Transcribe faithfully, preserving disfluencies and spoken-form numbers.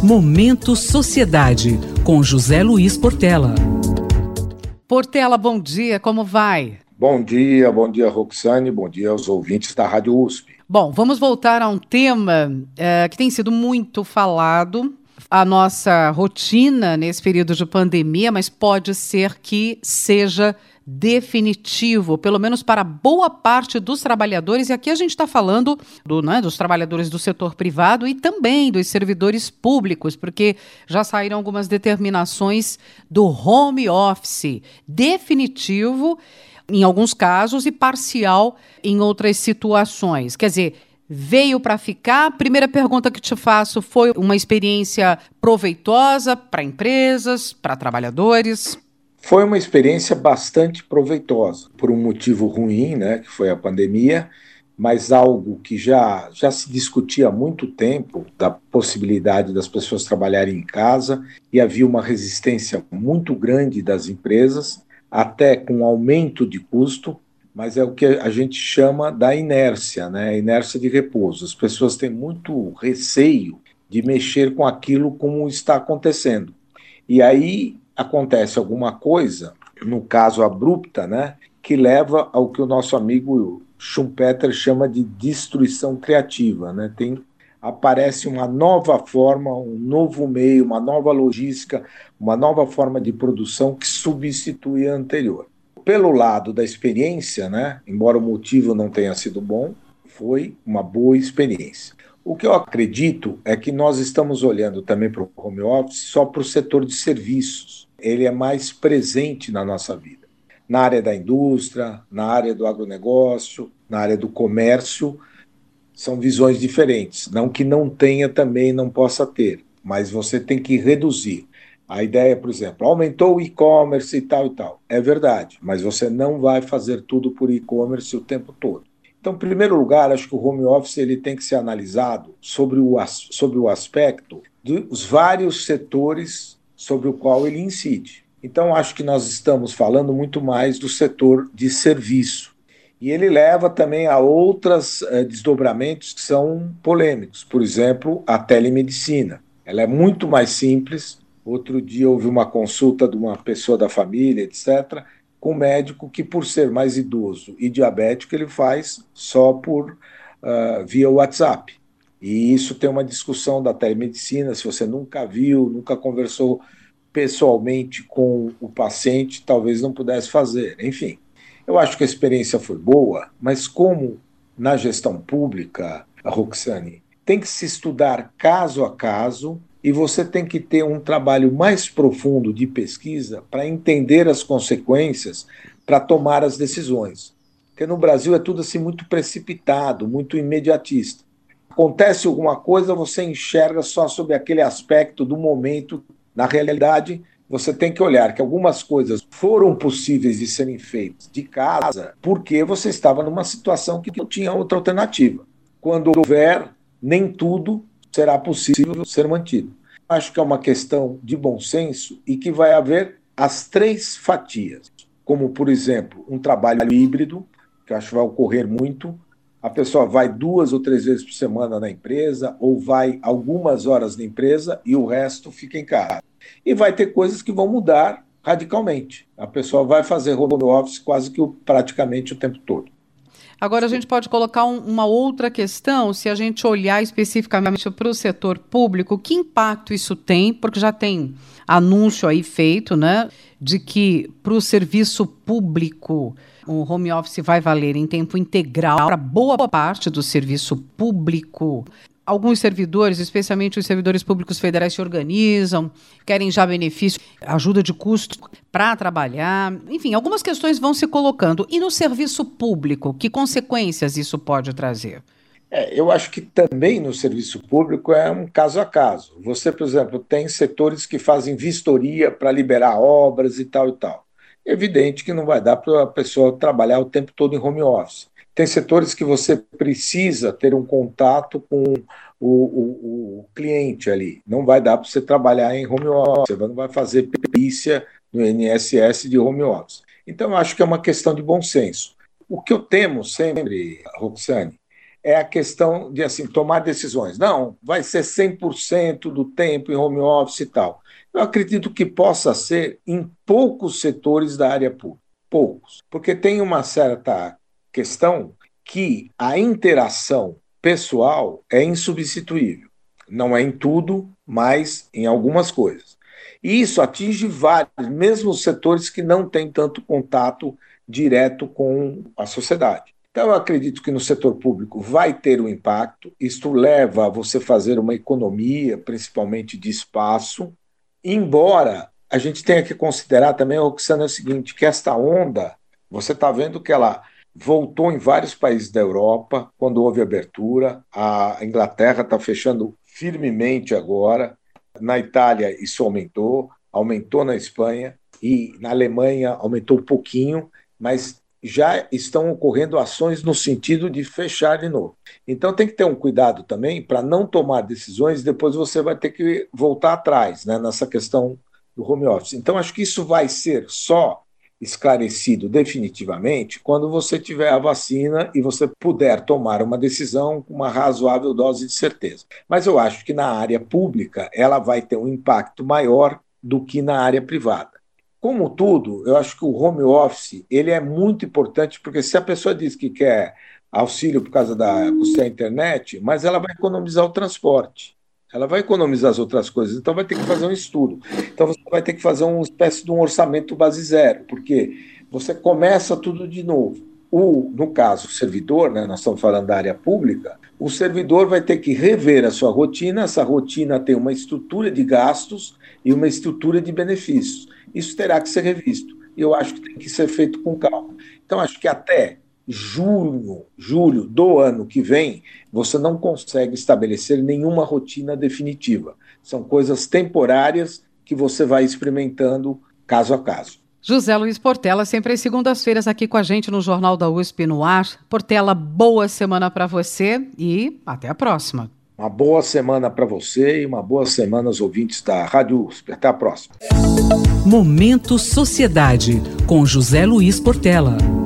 Momento Sociedade, com José Luiz Portela. Portela, bom dia, como vai? Bom dia, bom dia, Roxane, bom dia aos ouvintes da Rádio U S P. Bom, vamos voltar a um tema é, que tem sido muito falado, a nossa rotina nesse período de pandemia, mas pode ser que seja definitivo, pelo menos para boa parte dos trabalhadores, e aqui a gente está falando do, né, dos trabalhadores do setor privado e também dos servidores públicos, porque já saíram algumas determinações do home office definitivo em alguns casos e parcial em outras situações. Quer dizer, veio para ficar. A primeira pergunta que te faço: foi uma experiência proveitosa para empresas, para trabalhadores? Foi uma experiência bastante proveitosa, por um motivo ruim, né, que foi a pandemia, mas algo que já, já se discutia há muito tempo, da possibilidade das pessoas trabalharem em casa, e havia uma resistência muito grande das empresas, até com aumento de custo, mas é o que a gente chama da inércia, né, a inércia de repouso. As pessoas têm muito receio de mexer com aquilo como está acontecendo. E aí acontece alguma coisa, no caso abrupta, né, que leva ao que o nosso amigo Schumpeter chama de destruição criativa, né? Tem, aparece uma nova forma, um novo meio, uma nova logística, uma nova forma de produção que substitui a anterior. Pelo lado da experiência, né, embora o motivo não tenha sido bom, foi uma boa experiência. O que eu acredito é que nós estamos olhando também para o home office só para o setor de serviços. Ele é mais presente na nossa vida. Na área da indústria, na área do agronegócio, na área do comércio, são visões diferentes. Não que não tenha também, não possa ter, mas você tem que reduzir. A ideia, por exemplo, aumentou o e-commerce e tal e tal. É verdade, mas você não vai fazer tudo por e-commerce o tempo todo. Então, em primeiro lugar, acho que o home office ele tem que ser analisado sobre o, sobre o aspecto dos vários setores sobre o qual ele incide. Então, acho que nós estamos falando muito mais do setor de serviço. E ele leva também a outros eh, desdobramentos que são polêmicos. Por exemplo, a telemedicina. Ela é muito mais simples. Outro dia houve uma consulta de uma pessoa da família, etcétera, com um médico que, por ser mais idoso e diabético, ele faz só por uh, via WhatsApp. E isso tem uma discussão da telemedicina. Se você nunca viu, nunca conversou pessoalmente com o paciente, talvez não pudesse fazer. Enfim, eu acho que a experiência foi boa, mas como na gestão pública, a Roxane, tem que se estudar caso a caso, e você tem que ter um trabalho mais profundo de pesquisa para entender as consequências, para tomar as decisões. Porque no Brasil é tudo assim muito precipitado, muito imediatista. Acontece alguma coisa, você enxerga só sobre aquele aspecto do momento. Na realidade, você tem que olhar que algumas coisas foram possíveis de serem feitas de casa porque você estava numa situação que não tinha outra alternativa. Quando houver, nem tudo será possível ser mantido. Acho que é uma questão de bom senso e que vai haver as três fatias, como, por exemplo, um trabalho híbrido, que eu acho que vai ocorrer muito. A pessoa vai duas ou três vezes por semana na empresa ou vai algumas horas na empresa e o resto fica em casa. E vai ter coisas que vão mudar radicalmente. A pessoa vai fazer home office quase que praticamente o tempo todo. Agora, a gente pode colocar um, uma outra questão, se a gente olhar especificamente para o setor público, que impacto isso tem? Porque já tem anúncio aí feito, né, de que para o serviço público o home office vai valer em tempo integral para boa parte do serviço público. Alguns servidores, especialmente os servidores públicos federais, se organizam, querem já benefício, ajuda de custo para trabalhar. Enfim, algumas questões vão se colocando. E no serviço público, que consequências isso pode trazer? É, eu acho que também no serviço público é um caso a caso. Você, por exemplo, tem setores que fazem vistoria para liberar obras e tal e tal. É evidente que não vai dar para a pessoa trabalhar o tempo todo em home office. Tem setores que você precisa ter um contato com o, o, o cliente ali. Não vai dar para você trabalhar em home office, você não vai fazer perícia no I N S S de home office. Então, eu acho que é uma questão de bom senso. O que eu temo sempre, Roxane, é a questão de assim, tomar decisões. Não, vai ser cem por cento do tempo em home office e tal. Eu acredito que possa ser em poucos setores da área pública, poucos, porque tem uma certa questão que a interação pessoal é insubstituível. Não é em tudo, mas em algumas coisas. E isso atinge vários, mesmo os setores que não têm tanto contato direto com a sociedade. Então, eu acredito que no setor público vai ter um impacto. Isto leva a você fazer uma economia, principalmente de espaço, embora a gente tenha que considerar também, Roxana, é o seguinte, que esta onda, você está vendo que ela voltou em vários países da Europa, quando houve abertura, a Inglaterra está fechando firmemente agora, na Itália isso aumentou, aumentou na Espanha, e na Alemanha aumentou um pouquinho, mas já estão ocorrendo ações no sentido de fechar de novo. Então tem que ter um cuidado também para não tomar decisões, depois você vai ter que voltar atrás, né, nessa questão do home office. Então acho que isso vai ser só esclarecido definitivamente quando você tiver a vacina e você puder tomar uma decisão com uma razoável dose de certeza. Mas eu acho que na área pública ela vai ter um impacto maior do que na área privada. Como tudo, eu acho que o home office ele é muito importante, porque se a pessoa diz que quer auxílio por causa da custear a internet, mas ela vai economizar o transporte. Ela vai economizar as outras coisas, então vai ter que fazer um estudo. Então você vai ter que fazer uma espécie de um orçamento base zero, porque você começa tudo de novo. O, no caso, o servidor, né, nós estamos falando da área pública, o servidor vai ter que rever a sua rotina, essa rotina tem uma estrutura de gastos e uma estrutura de benefícios. Isso terá que ser revisto. E eu acho que tem que ser feito com calma. Então, acho que até junho, julho do ano que vem, você não consegue estabelecer nenhuma rotina definitiva. São coisas temporárias que você vai experimentando caso a caso. José Luiz Portela, sempre às segundas-feiras aqui com a gente no Jornal da U S P no ar. Portela, boa semana para você e até a próxima. Uma boa semana para você e uma boa semana aos ouvintes da Rádio U S P. Até a próxima. Momento Sociedade, com José Luiz Portela.